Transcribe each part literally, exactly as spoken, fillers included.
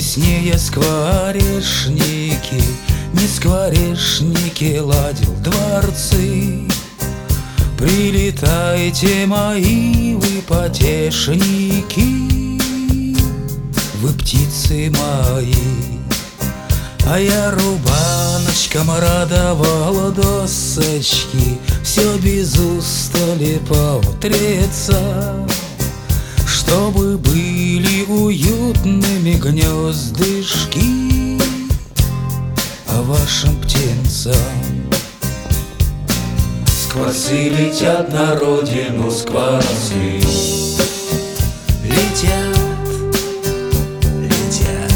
Яснее скворечники, не скворечники ладил дворцы. Прилетайте, мои вы потешники, вы птицы мои. А я рубаночком радовала досочки, все без устали поутреться, чтобы были уютными гнездышки а вашим птенцам. Скворцы летят на родину, скворцы Летят, летят.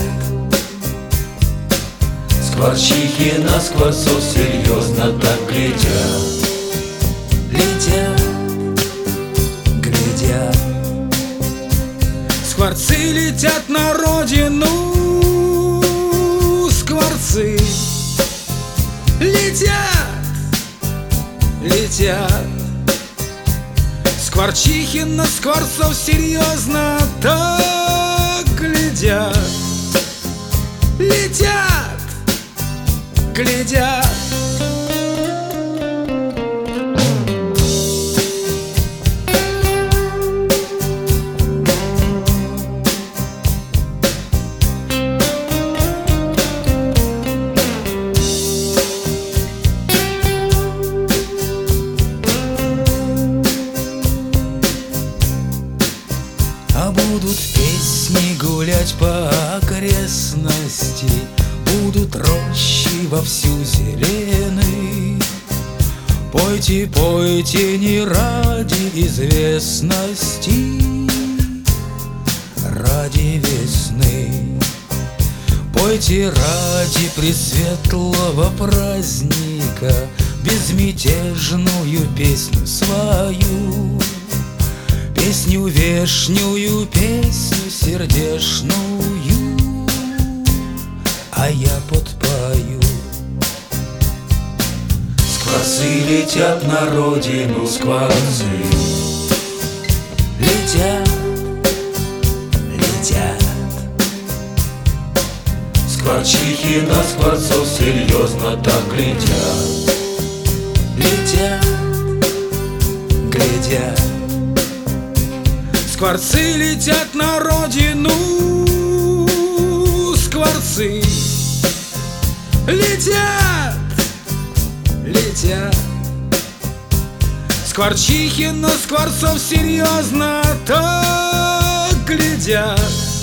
Скворчихи на скворцов серьезно так глядят. Летят, глядят. Скворцы летят на родину, скворцы летят, летят. Скворчихи на скворцов серьезно так глядят. Летят, глядят. А будут песни гулять по окрестности, будут рощи вовсю зелены. Пойте, пойте не ради известности, ради весны. Пойте ради пресветлого праздника безмятежную песню свою, песню вешнюю, песню сердечную, а я подпою. Скворцы летят на родину, скворцы Летят, летят. Скворчихи на скворцов серьезно так глядят. Летят, глядят. Скворцы летят на родину, скворцы летят, летят. Скворчихи на скворцов серьезно так глядят.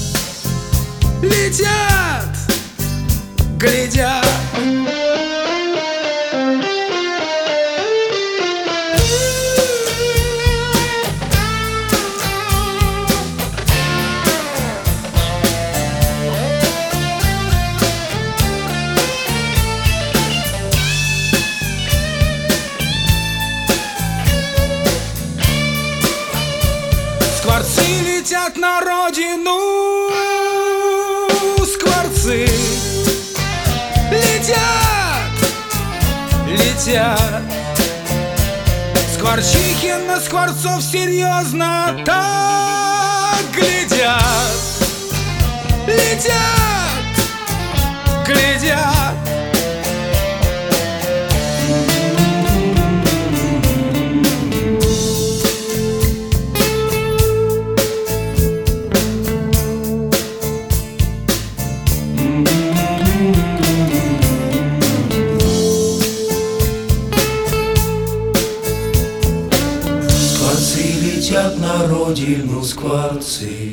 Летят, глядят. Скворцы летят на родину, скворцы летят, летят. Скворчихи на скворцов серьезно так глядят. Летят, глядят. Скворцы летят на родину, скворцы